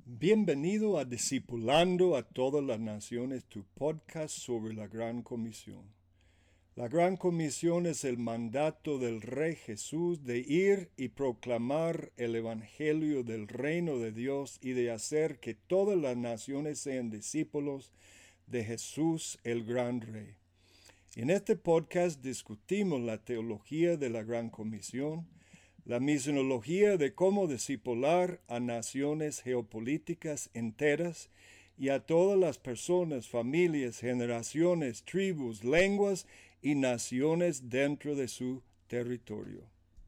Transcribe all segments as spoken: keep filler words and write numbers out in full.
Bienvenido a Discipulando a todas las naciones, tu podcast sobre la Gran Comisión. La Gran Comisión es el mandato del Rey Jesús de ir y proclamar el Evangelio del Reino de Dios y de hacer que todas las naciones sean discípulos de Jesús el Gran Rey. En este podcast discutimos la teología de la Gran Comisión, la misionología de cómo discipular a naciones geopolíticas enteras y a todas las personas, familias, generaciones, tribus, lenguas y naciones dentro de su territorio.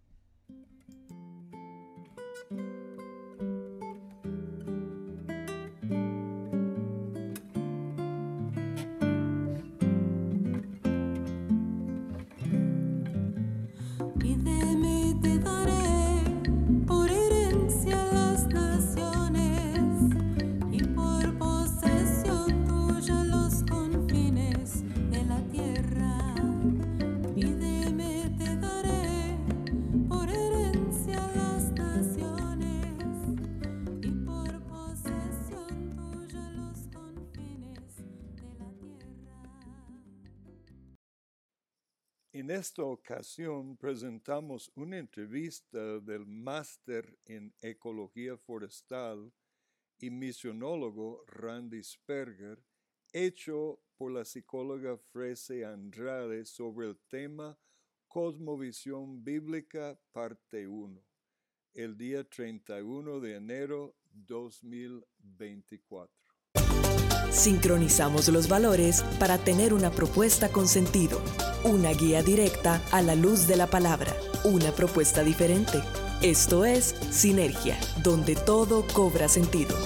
En esta ocasión presentamos una entrevista del máster en Ecología Forestal y misionólogo Randy Sperger, hecho por la psicóloga Frese Andrade sobre el tema Cosmovisión Bíblica, parte uno, el día treinta y uno de enero de dos mil veinticuatro. Sincronizamos los valores para tener una propuesta con sentido, una guía directa a la luz de la palabra, una propuesta diferente. Esto es Sinergia, donde todo cobra sentido.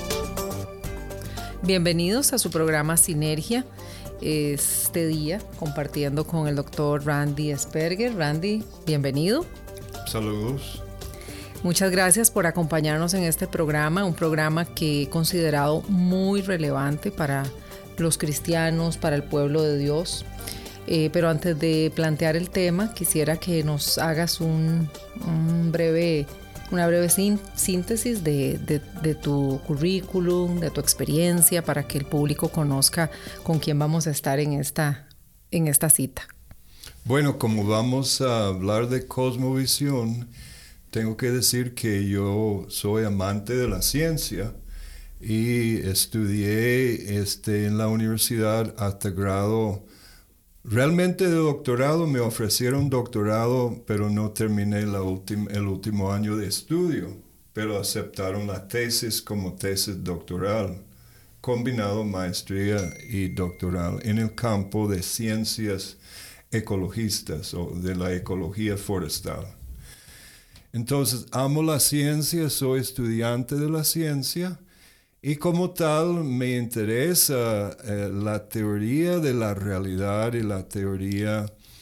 Bienvenidos a su programa Sinergia, este día compartiendo con el doctor Randy Sperger. Randy, bienvenido. Saludos. Muchas gracias por acompañarnos en este programa, un programa que he considerado muy relevante para los cristianos, para el pueblo de Dios. Eh, pero antes de plantear el tema, quisiera que nos hagas un, un breve, una breve sin, síntesis de, de, de tu currículum, de tu experiencia, para que el público conozca con quién vamos a estar en esta, en esta cita. Bueno, como vamos a hablar de cosmovisión, tengo que decir que yo soy amante de la ciencia y estudié este, en la universidad hasta grado, realmente de doctorado. Me ofrecieron doctorado, pero no terminé la ultim, el último año de estudio, pero aceptaron la tesis como tesis doctoral, combinado maestría y doctoral en el campo de ciencias ecologistas o de la ecología forestal. Entonces, amo la ciencia, soy estudiante de la ciencia y como tal me interesa eh, la teoría de la realidad y la teoría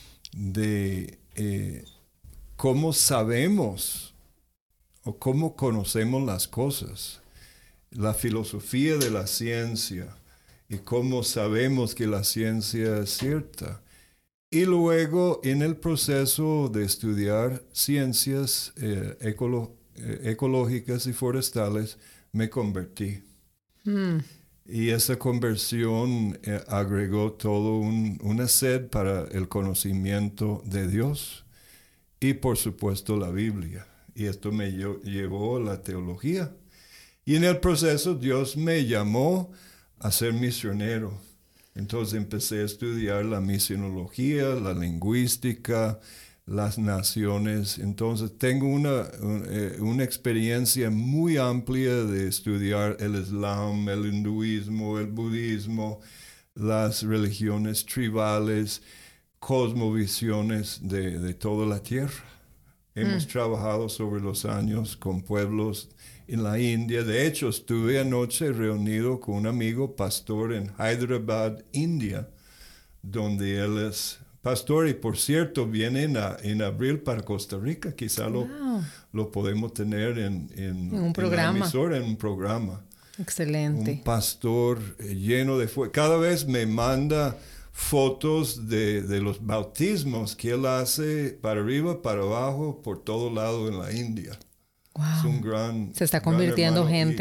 de eh, cómo sabemos o cómo conocemos las cosas, la filosofía de la ciencia y cómo sabemos que la ciencia es cierta. Y luego, en el proceso de estudiar ciencias eh, ecolo- eh, ecológicas y forestales, me convertí. Mm. Y esa conversión eh, agregó todo un, una sed para el conocimiento de Dios y, por supuesto, la Biblia. Y esto me lle- llevó a la teología. Y en el proceso, Dios me llamó a ser misionero. Entonces empecé a estudiar la misionología, la lingüística, las naciones. Entonces tengo una, una experiencia muy amplia de estudiar el Islam, el hinduismo, el budismo, las religiones tribales, cosmovisiones de, de toda la tierra. Hemos mm. trabajado sobre los años con pueblos en la India. De hecho, estuve anoche reunido con un amigo pastor en Hyderabad, India, donde él es pastor y, por cierto, viene en, a, en abril para Costa Rica. Quizá wow. lo, lo podemos tener en, en, en un programa. En la emisora, en un programa. Excelente. Un pastor lleno de fuego. Cada vez me manda fotos de, de los bautismos que él hace para arriba, para abajo, por todo lado en la India. Wow. Es un gran, se está convirtiendo gran gente.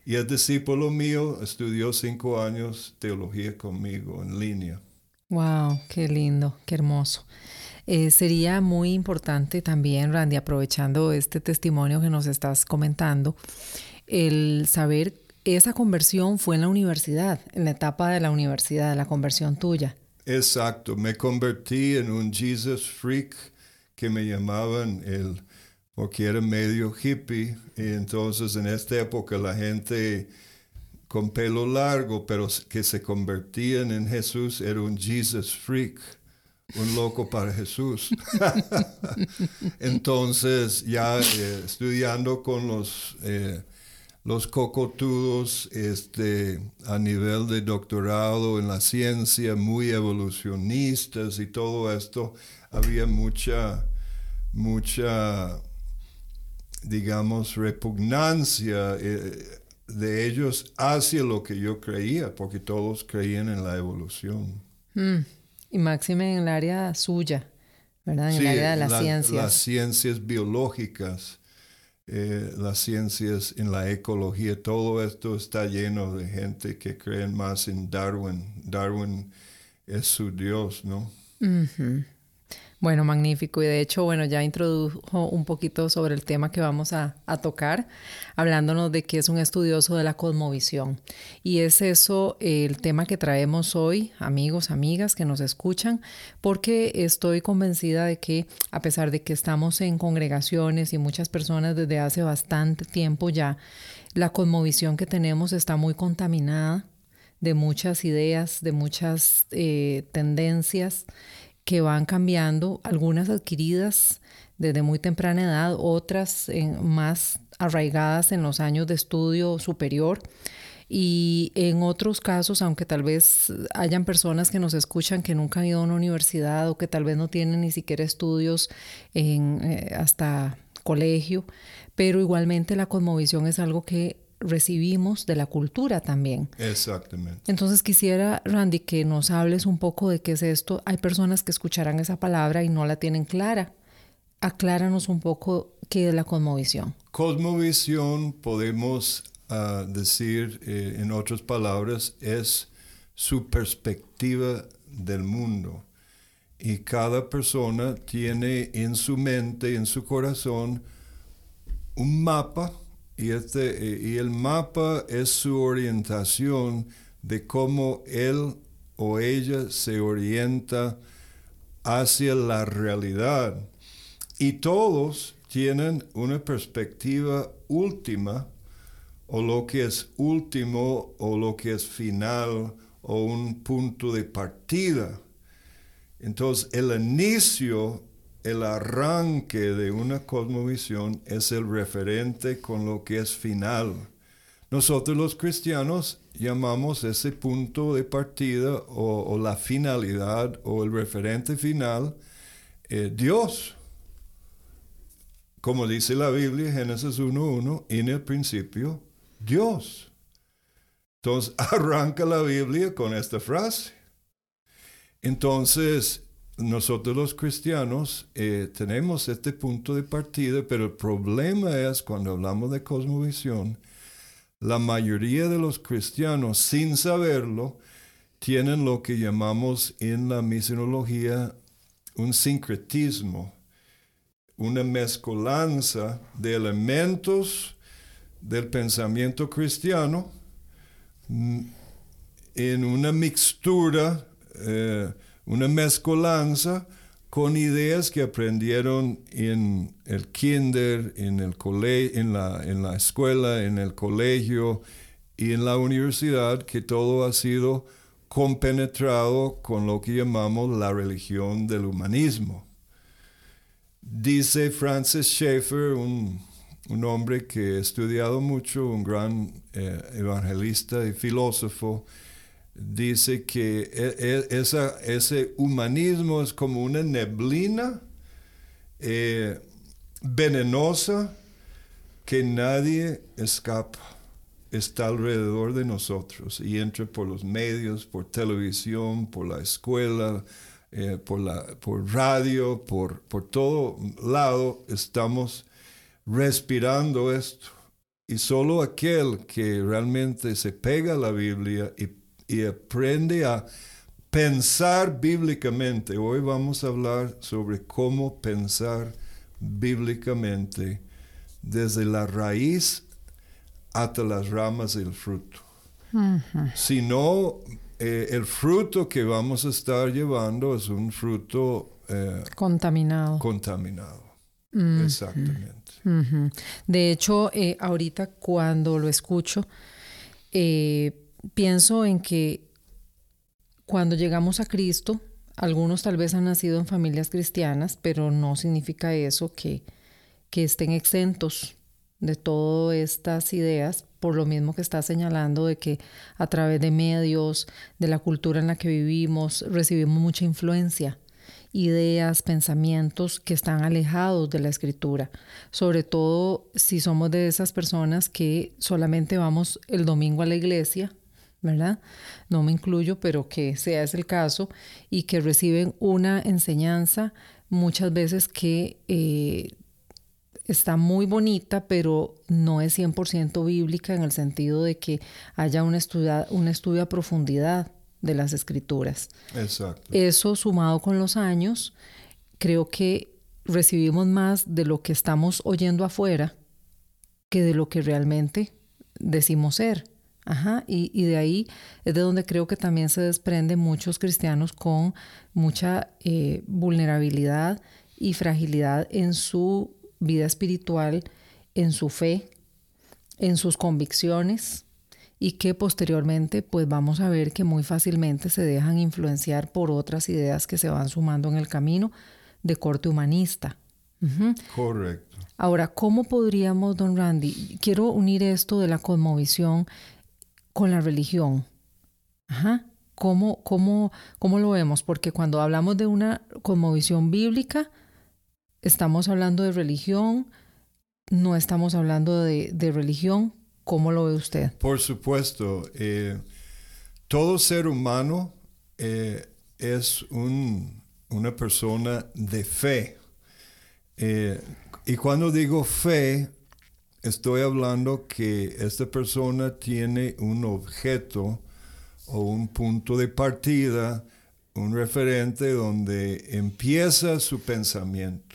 Y el discípulo mío estudió cinco años teología conmigo en línea. Wow, qué lindo, qué hermoso. Eh, sería muy importante también, Randy, aprovechando este testimonio que nos estás comentando, el saber, esa conversión fue en la universidad, en la etapa de la universidad, la conversión tuya. Exacto, me convertí en un Jesus freak que me llamaban el, porque era medio hippie, y entonces en esta época la gente con pelo largo, pero que se convertían en Jesús, era un Jesus freak, un loco para Jesús. Entonces ya eh, estudiando con los... Eh, los cocotudos este, a nivel de doctorado en la ciencia, muy evolucionistas y todo esto, había mucha, mucha, digamos, repugnancia eh, de ellos hacia lo que yo creía, porque todos creían en la evolución. Mm. Y máxime en el área suya, ¿verdad? En sí, el área de las la, ciencias. Las ciencias biológicas. Eh, las ciencias en la ecología, todo esto está lleno de gente que creen más en Darwin. Darwin es su Dios, ¿no? Uh-huh. Bueno, magnífico. Y de hecho, bueno, ya introdujo un poquito sobre el tema que vamos a, a tocar, hablándonos de que es un estudioso de la cosmovisión. Y es eso eh, el tema que traemos hoy, amigos, amigas que nos escuchan, porque estoy convencida de que, a pesar de que estamos en congregaciones y muchas personas desde hace bastante tiempo ya, la cosmovisión que tenemos está muy contaminada de muchas ideas, de muchas eh, tendencias que van cambiando, algunas adquiridas desde muy temprana edad, otras en, más arraigadas en los años de estudio superior. Y en otros casos, aunque tal vez hayan personas que nos escuchan que nunca han ido a una universidad o que tal vez no tienen ni siquiera estudios en, eh, hasta colegio, pero igualmente la cosmovisión es algo que recibimos de la cultura también. Exactamente. Entonces quisiera, Randy, que nos hables un poco de qué es esto. Hay personas que escucharán esa palabra y no la tienen clara. Acláranos un poco qué es la cosmovisión. Cosmovisión, podemos uh, decir, eh, en otras palabras, es su perspectiva del mundo. Y cada persona tiene en su mente, en su corazón, un mapa. Y, este, y el mapa es su orientación de cómo él o ella se orienta hacia la realidad. Y todos tienen una perspectiva última, o lo que es último, o lo que es final, o un punto de partida. Entonces, el inicio, el arranque de una cosmovisión es el referente con lo que es final. Nosotros los cristianos llamamos ese punto de partida o, o la finalidad o el referente final eh, Dios. Como dice la Biblia, Génesis uno uno, en el principio Dios. Entonces arranca la Biblia con esta frase. Entonces, nosotros los cristianos eh, tenemos este punto de partida, pero el problema es cuando hablamos de cosmovisión, la mayoría de los cristianos, sin saberlo, tienen lo que llamamos en la misionología un sincretismo, una mezcolanza de elementos del pensamiento cristiano en una mixtura, eh, una mezcolanza con ideas que aprendieron en el kinder, en el cole- en la, en la escuela, en el colegio y en la universidad, que todo ha sido compenetrado con lo que llamamos la religión del humanismo. Dice Francis Schaeffer, un, un hombre que he estudiado mucho, un gran eh, evangelista y filósofo, dice que esa, ese humanismo es como una neblina eh, venenosa que nadie escapa. Está alrededor de nosotros y entra por los medios, por televisión, por la escuela, eh, por, la, por radio, por, por todo lado estamos respirando esto. Y solo aquel que realmente se pega a la Biblia y, y aprende a pensar bíblicamente. Hoy vamos a hablar sobre cómo pensar bíblicamente desde la raíz hasta las ramas del fruto. Uh-huh. Si no, eh, el fruto que vamos a estar llevando es un fruto eh, contaminado. Contaminado. Uh-huh. Exactamente. Uh-huh. De hecho, eh, ahorita cuando lo escucho, eh, pienso en que cuando llegamos a Cristo, algunos tal vez han nacido en familias cristianas, pero no significa eso que, que estén exentos de todas estas ideas, por lo mismo que está señalando de que a través de medios, de la cultura en la que vivimos, recibimos mucha influencia, ideas, pensamientos que están alejados de la Escritura, sobre todo si somos de esas personas que solamente vamos el domingo a la iglesia, ¿verdad? No me incluyo, pero que sea ese el caso, y que reciben una enseñanza muchas veces que eh, está muy bonita, pero no es cien por ciento bíblica en el sentido de que haya un estudio, un estudio a profundidad de las Escrituras. Exacto. Eso sumado con los años, creo que recibimos más de lo que estamos oyendo afuera que de lo que realmente decimos ser. Ajá, y, y de ahí es de donde creo que también se desprenden muchos cristianos con mucha eh, vulnerabilidad y fragilidad en su vida espiritual, en su fe, en sus convicciones, y que posteriormente pues vamos a ver que muy fácilmente se dejan influenciar por otras ideas que se van sumando en el camino de corte humanista. Uh-huh. Correcto. Ahora, ¿cómo podríamos, don Randy, quiero unir esto de la cosmovisión con la religión? Ajá. ¿Cómo, cómo, cómo lo vemos? Porque cuando hablamos de una cosmovisión bíblica, estamos hablando de religión, no estamos hablando de, de religión. ¿Cómo lo ve usted? Por supuesto. Eh, todo ser humano eh, es un, una persona de fe. Eh, y cuando digo fe, estoy hablando que esta persona tiene un objeto o un punto de partida, un referente donde empieza su pensamiento.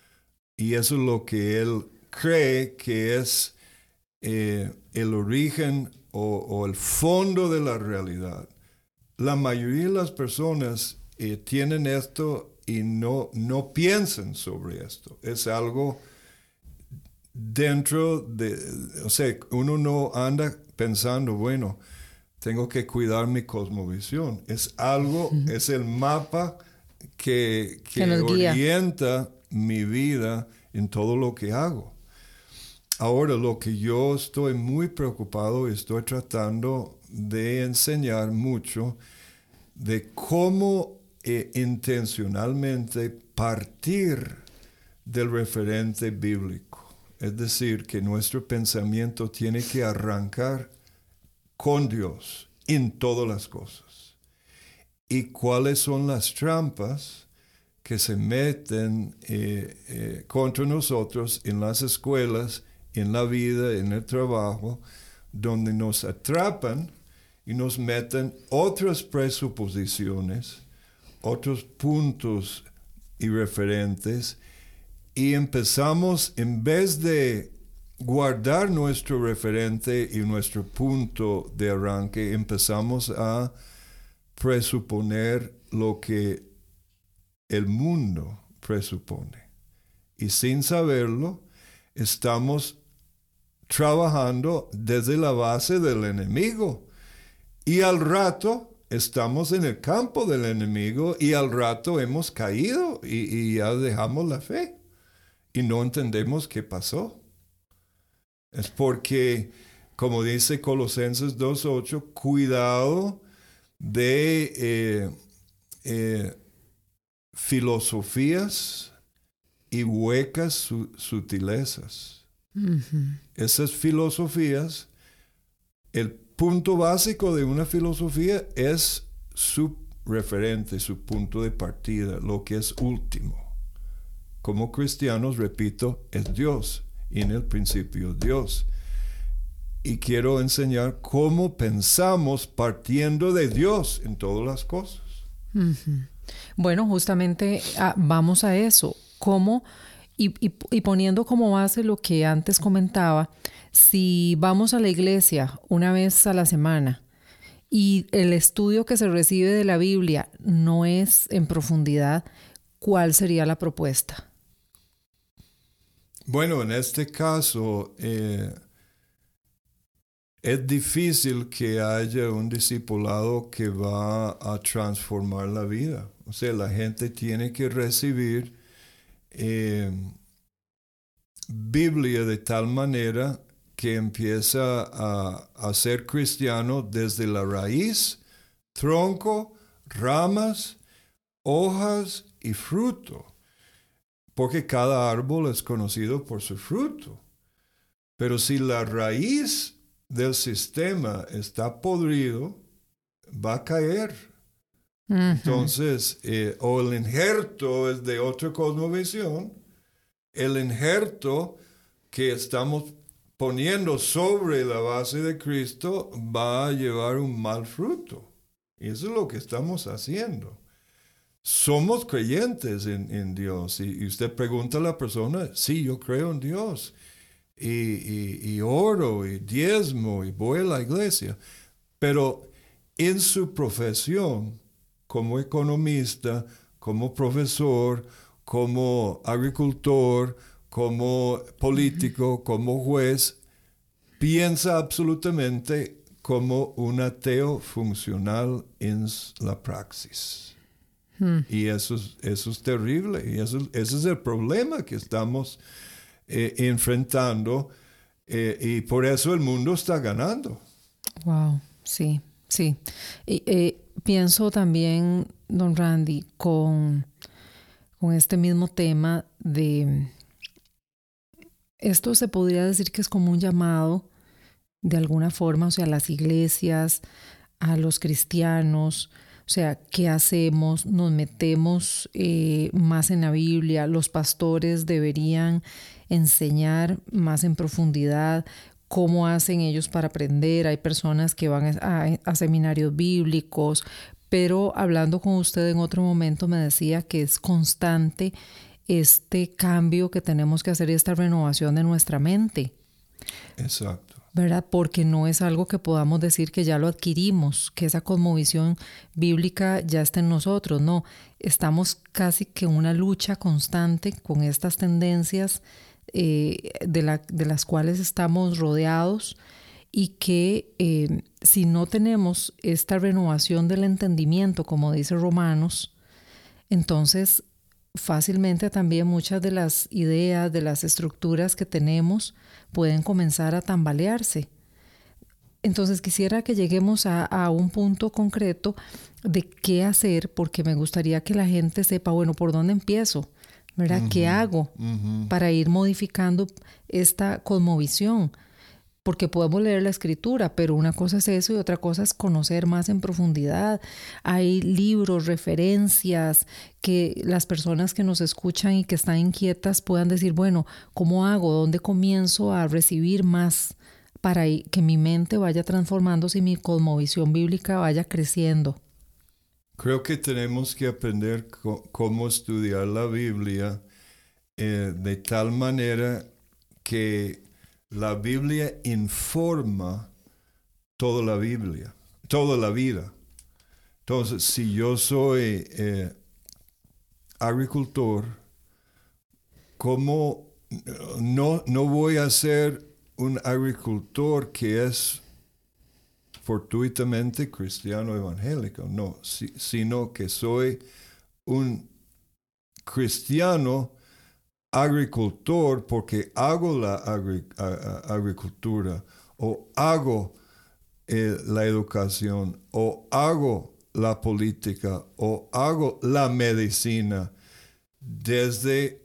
Y eso es lo que él cree que es eh, el origen o, o el fondo de la realidad. La mayoría de las personas eh, tienen esto y no, no piensan sobre esto. Es algo dentro de, o sea, uno no anda pensando, bueno, tengo que cuidar mi cosmovisión. Es algo, uh-huh. es el mapa que, que, que orienta mi vida en todo lo que hago. Ahora, lo que yo estoy muy preocupado y estoy tratando de enseñar mucho de cómo eh, intencionalmente partir del referente bíblico. Es decir, que nuestro pensamiento tiene que arrancar con Dios en todas las cosas. ¿Y cuáles son las trampas que se meten eh, eh, contra nosotros en las escuelas, en la vida, en el trabajo, donde nos atrapan y nos meten otras presuposiciones, otros puntos y referentes, y empezamos, en vez de guardar nuestro referente y nuestro punto de arranque, empezamos a presuponer lo que el mundo presupone. Y sin saberlo, estamos trabajando desde la base del enemigo. Y al rato estamos en el campo del enemigo y al rato hemos caído y, y ya dejamos la fe. Y no entendemos qué pasó. Es porque, como dice Colosenses dos ocho, cuidado de eh, eh, filosofías y huecas su, sutilezas. Uh-huh. Esas filosofías, el punto básico de una filosofía es su referente, su punto de partida, lo que es último. Como cristianos, repito, es Dios, y en el principio Dios. y quiero enseñar cómo pensamos partiendo de Dios en todas las cosas. Uh-huh. Bueno, justamente ah, vamos a eso. ¿Cómo? Y, y, y poniendo como base lo que antes comentaba, si vamos a la iglesia una vez a la semana y el estudio que se recibe de la Biblia no es en profundidad, ¿cuál sería la propuesta? Bueno, en este caso, eh, es difícil que haya un discipulado que va a transformar la vida. O sea, la gente tiene que recibir eh, Biblia de tal manera que empieza a, a ser cristiano desde la raíz, tronco, ramas, hojas y fruto. Porque cada árbol es conocido por su fruto. Pero si la raíz del sistema está podrido, va a caer. Uh-huh. Entonces, eh, o el injerto es de otra cosmovisión, el injerto que estamos poniendo sobre la base de Cristo va a llevar un mal fruto. Y eso es lo que estamos haciendo. Somos creyentes en, en Dios. Y, y usted pregunta a la persona, sí, yo creo en Dios. Y, y, y oro, y diezmo, y voy a la iglesia. Pero en su profesión, como economista, como profesor, como agricultor, como político, como juez, piensa absolutamente como un ateo funcional en la praxis. Hmm. Y eso es, eso es terrible. Y eso, ese es el problema que estamos eh, enfrentando. Eh, y por eso el mundo está ganando. Wow, sí, sí. Y, eh, pienso también, don Randy, con, con este mismo tema de... Esto se podría decir que es como un llamado de alguna forma, o sea, a las iglesias, a los cristianos, o sea, ¿qué hacemos? Nos metemos eh, más en la Biblia, los pastores deberían enseñar más en profundidad cómo hacen ellos para aprender. Hay personas que van a, a seminarios bíblicos, pero hablando con usted en otro momento me decía que es constante este cambio que tenemos que hacer y esta renovación de nuestra mente. Exacto. ¿Verdad? Porque no es algo que podamos decir que ya lo adquirimos, que esa cosmovisión bíblica ya está en nosotros. No, estamos casi que en una lucha constante con estas tendencias eh, de, la, de las cuales estamos rodeados y que eh, si no tenemos esta renovación del entendimiento, como dice Romanos, entonces fácilmente también muchas de las ideas, de las estructuras que tenemos pueden comenzar a tambalearse. Entonces quisiera que lleguemos a, a un punto concreto de qué hacer, porque me gustaría que la gente sepa, bueno, ¿por dónde empiezo? ¿Verdad? Uh-huh. ¿Qué hago uh-huh. para ir modificando esta cosmovisión? Porque podemos leer la escritura, pero una cosa es eso y otra cosa es conocer más en profundidad. Hay libros, referencias, que las personas que nos escuchan y que están inquietas puedan decir, bueno, ¿cómo hago? ¿Dónde comienzo a recibir más para que mi mente vaya transformándose y mi cosmovisión bíblica vaya creciendo? Creo que tenemos que aprender co- cómo estudiar la Biblia eh, de tal manera que la Biblia informa toda la Biblia, toda la vida. Entonces, si yo soy eh, agricultor, ¿cómo no, no voy a ser un agricultor que es fortuitamente cristiano evangélico? No, si, sino que soy un cristiano agricultor porque hago la agri- a, a, agricultura o hago eh, la educación o hago la política o hago la medicina desde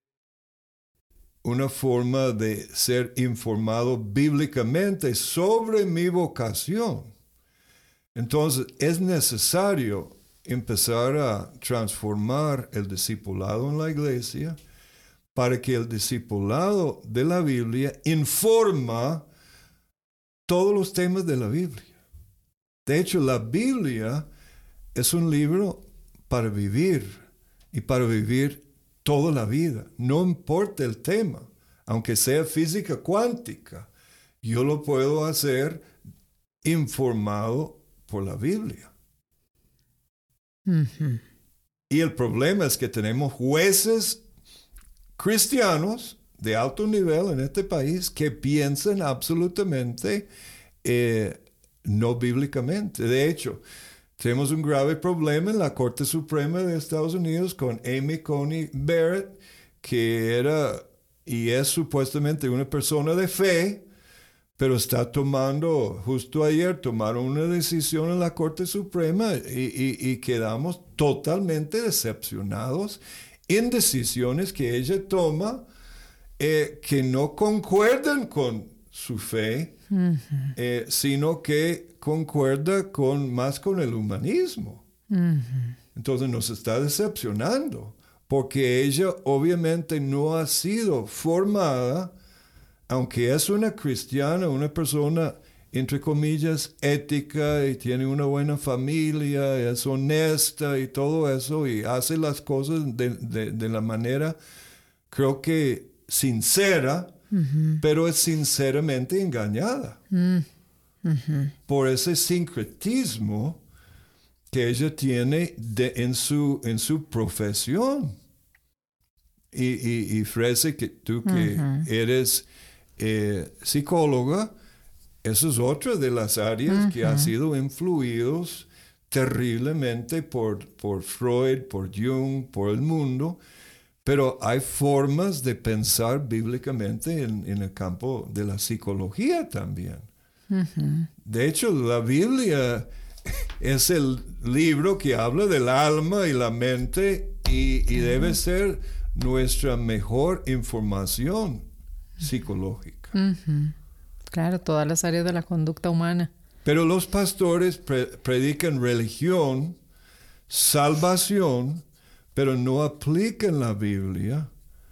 una forma de ser informado bíblicamente sobre mi vocación. Entonces es necesario empezar a transformar el discipulado en la iglesia para que el discipulado de la Biblia informa todos los temas de la Biblia. De hecho, la Biblia es un libro para vivir y para vivir toda la vida. No importa el tema, aunque sea física cuántica, yo lo puedo hacer informado por la Biblia. Uh-huh. Y el problema es que tenemos jueces cristianos de alto nivel en este país que piensan absolutamente eh, no bíblicamente. De hecho, tenemos un grave problema en la Corte Suprema de Estados Unidos con Amy Coney Barrett, que era y es supuestamente una persona de fe, pero está tomando, justo ayer tomaron una decisión en la Corte Suprema y, y, y quedamos totalmente decepcionados en decisiones que ella toma eh, que no concuerdan con su fe, uh-huh. eh, sino que concuerda con, más con el humanismo. Uh-huh. Entonces nos está decepcionando, porque ella obviamente no ha sido formada, aunque es una cristiana, una persona, entre comillas, ética y tiene una buena familia, y es honesta y todo eso, y hace las cosas de, de, de la manera, creo que sincera, uh-huh. pero es sinceramente engañada uh-huh. por ese sincretismo que ella tiene de, en, su, en su profesión. Y, y, y Frese, que tú que uh-huh. eres eh, psicóloga, eso es otra de las áreas uh-huh. que ha sido influidos terriblemente por, por Freud, por Jung, por el mundo, pero hay formas de pensar bíblicamente en, en el campo de la psicología también. Uh-huh. De hecho, la Biblia es el libro que habla del alma y la mente y, y uh-huh. debe ser nuestra mejor información psicológica. Uh-huh. Claro, todas las áreas de la conducta humana. Pero los pastores pre- predican religión, salvación, pero no aplican la Biblia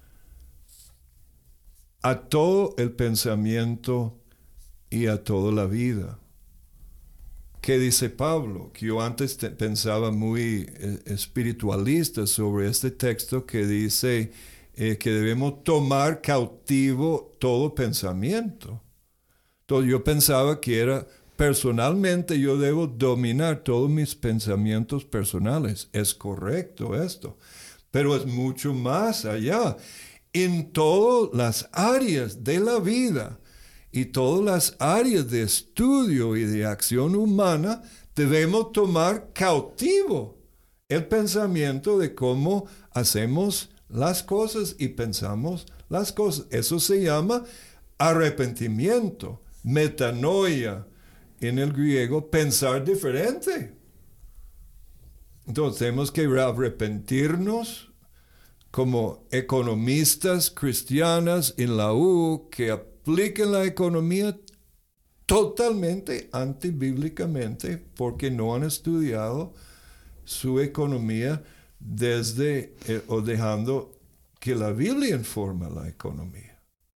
a todo el pensamiento y a toda la vida. ¿Qué dice Pablo? Que yo antes te- pensaba muy eh, espiritualista sobre este texto que dice eh, que debemos tomar cautivo todo pensamiento. Entonces yo pensaba que era personalmente yo debo dominar todos mis pensamientos personales. Es correcto esto, pero es mucho más allá. En todas las áreas de la vida y todas las áreas de estudio y de acción humana, debemos tomar cautivo el pensamiento de cómo hacemos las cosas y pensamos las cosas. Eso se llama arrepentimiento, metanoia, en el griego, pensar diferente. Entonces tenemos que arrepentirnos como economistas cristianas en la U que apliquen la economía totalmente antibíblicamente porque no han estudiado su economía desde eh, o dejando que la Biblia informe la economía.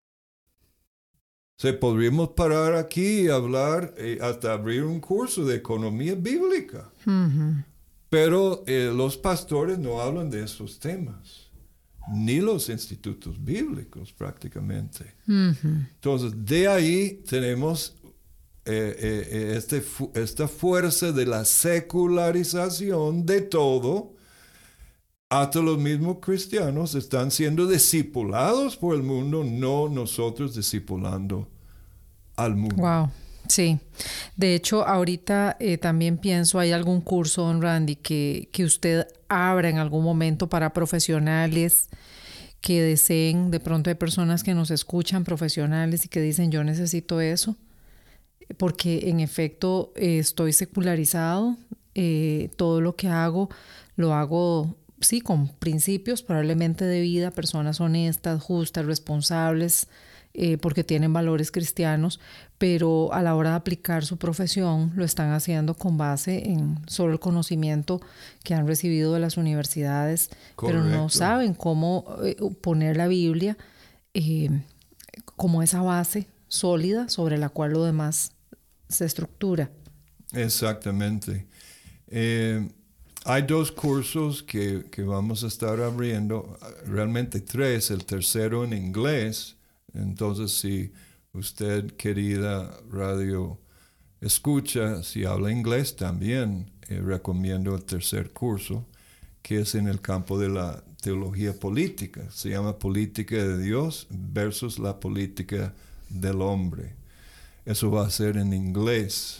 O sea, podríamos parar aquí y hablar, eh, hasta abrir un curso de economía bíblica. Uh-huh. Pero eh, los pastores no hablan de esos temas, ni los institutos bíblicos prácticamente. Uh-huh. Entonces, de ahí tenemos eh, eh, este, fu- esta fuerza de la secularización de todo. Hasta los mismos cristianos están siendo discipulados por el mundo, no nosotros discipulando al mundo. Wow, sí. De hecho, ahorita eh, también pienso, hay algún curso, don Randy, que, que usted abra en algún momento para profesionales que deseen, de pronto hay personas que nos escuchan, profesionales, y que dicen, yo necesito eso, porque en efecto eh, estoy secularizado, eh, todo lo que hago, lo hago... sí, con principios probablemente de vida, personas honestas, justas, responsables, eh, porque tienen valores cristianos, pero a la hora de aplicar su profesión lo están haciendo con base en solo el conocimiento que han recibido de las universidades, correcto, pero no saben cómo eh, poner la Biblia eh, como esa base sólida sobre la cual lo demás se estructura. Exactamente. Eh, hay dos cursos que, que vamos a estar abriendo, realmente tres, el tercero en inglés. Entonces, si usted, querida radio escucha, si habla inglés también, eh, recomiendo el tercer curso, que es en el campo de la teología política. Se llama Política de Dios versus la política del hombre. Eso va a ser en inglés.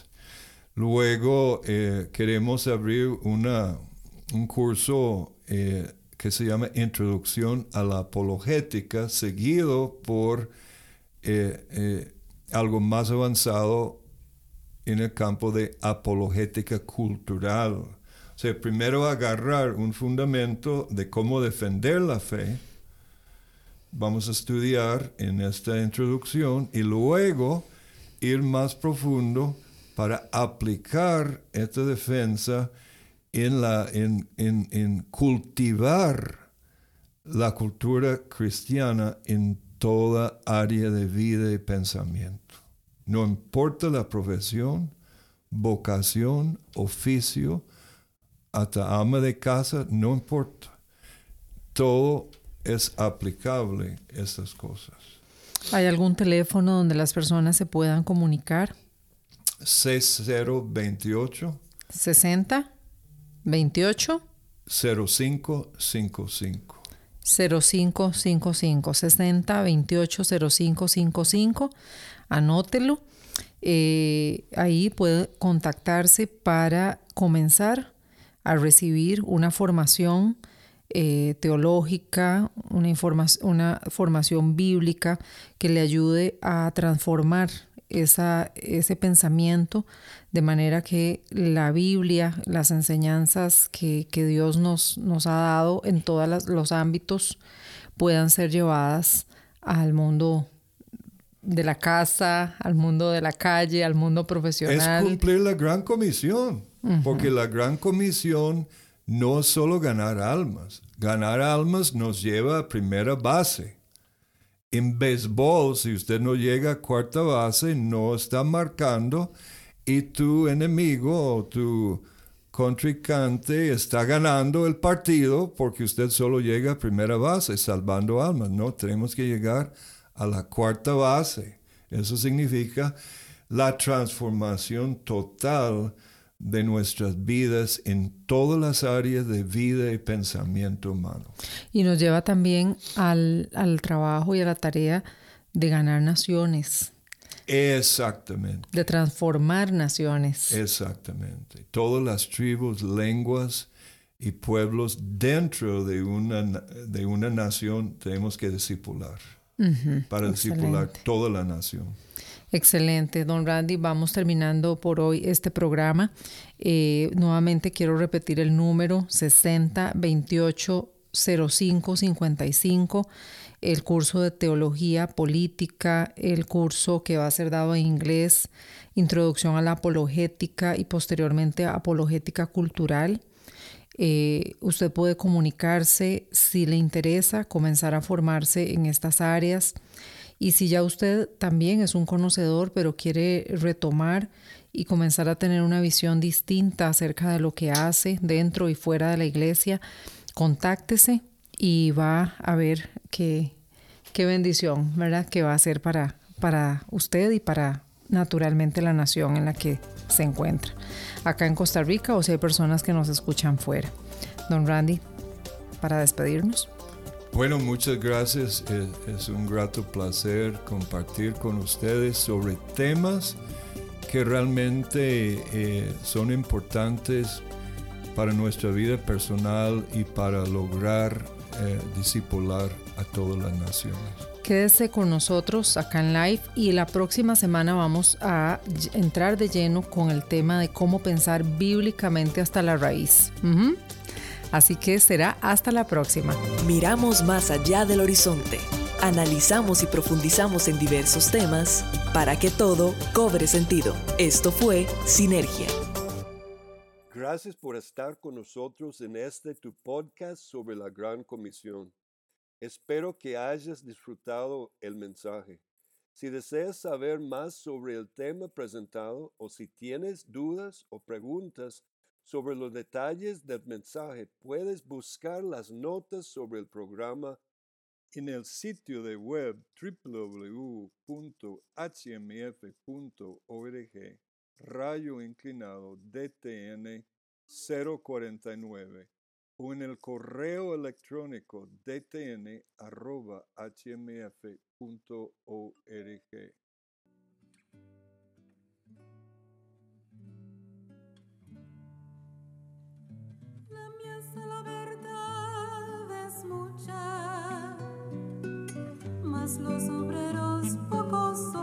Luego eh, queremos abrir una, un curso eh, que se llama Introducción a la Apologética, seguido por eh, eh, algo más avanzado en el campo de apologética cultural. O sea, primero agarrar un fundamento de cómo defender la fe. Vamos a estudiar en esta introducción y luego ir más profundo para aplicar esta defensa en, la, en, en, en cultivar la cultura cristiana en toda área de vida y pensamiento. No importa la profesión, vocación, oficio, hasta ama de casa, no importa. Todo es aplicable a estas cosas. ¿Hay algún teléfono donde las personas se puedan comunicar? seis cero dos ocho sesenta veintiocho cero cinco cinco cinco. cero cinco cinco cinco sesenta veintiocho cero cinco cinco cinco. Anótelo. Eh, ahí puede contactarse para comenzar a recibir una formación eh, teológica, una, informa- una formación bíblica que le ayude a transformar esa, ese pensamiento de manera que la Biblia, las enseñanzas que, que Dios nos, nos ha dado en todos los ámbitos puedan ser llevadas al mundo de la casa, al mundo de la calle, al mundo profesional. Es cumplir la gran comisión, uh-huh. Porque la gran comisión no es solo ganar almas. Ganar almas nos lleva a primera base. En béisbol, si usted no llega a cuarta base, no está marcando y tu enemigo o tu contrincante está ganando el partido porque usted solo llega a primera base, salvando almas. No, tenemos que llegar a la cuarta base. Eso significa la transformación total de nuestras vidas en todas las áreas de vida y pensamiento humano. Y nos lleva también al, al trabajo y a la tarea de ganar naciones. Exactamente. De transformar naciones. Exactamente. Todas las tribus, lenguas y pueblos dentro de una, de una nación tenemos que discipular. Uh-huh. Para discipular toda la nación. Excelente, don Randy. Vamos terminando por hoy este programa. Eh, nuevamente quiero repetir el número sesenta veintiocho cero cinco cincuenta y cinco, el curso de teología política, el curso que va a ser dado en inglés, introducción a la apologética y posteriormente apologética cultural. Eh, usted puede comunicarse si le interesa comenzar a formarse en estas áreas. Y si ya usted también es un conocedor, pero quiere retomar y comenzar a tener una visión distinta acerca de lo que hace dentro y fuera de la iglesia, contáctese y va a ver qué, qué bendición, ¿verdad?, que va a ser para, para usted y para naturalmente la nación en la que se encuentra. Acá en Costa Rica o si hay personas que nos escuchan fuera. Don Randy, para despedirnos. Bueno, muchas gracias. Es, es un grato placer compartir con ustedes sobre temas que realmente eh, son importantes para nuestra vida personal y para lograr eh, discipular a todas las naciones. Quédese con nosotros acá en Live y la próxima semana vamos a entrar de lleno con el tema de cómo pensar bíblicamente hasta la raíz. Uh-huh. Así que será hasta la próxima. Miramos más allá del horizonte. Analizamos y profundizamos en diversos temas para que todo cobre sentido. Esto fue Sinergia. Gracias por estar con nosotros en este tu podcast sobre la Gran Comisión. Espero que hayas disfrutado el mensaje. Si deseas saber más sobre el tema presentado o si tienes dudas o preguntas sobre los detalles del mensaje, puedes buscar las notas sobre el programa en el sitio de web w w w punto h m f punto org, rayo inclinado D T N cero cuarenta y nueve, o en el correo electrónico d t n arroba h m f punto org. La mies de la verdad es mucha, mas los obreros pocos son.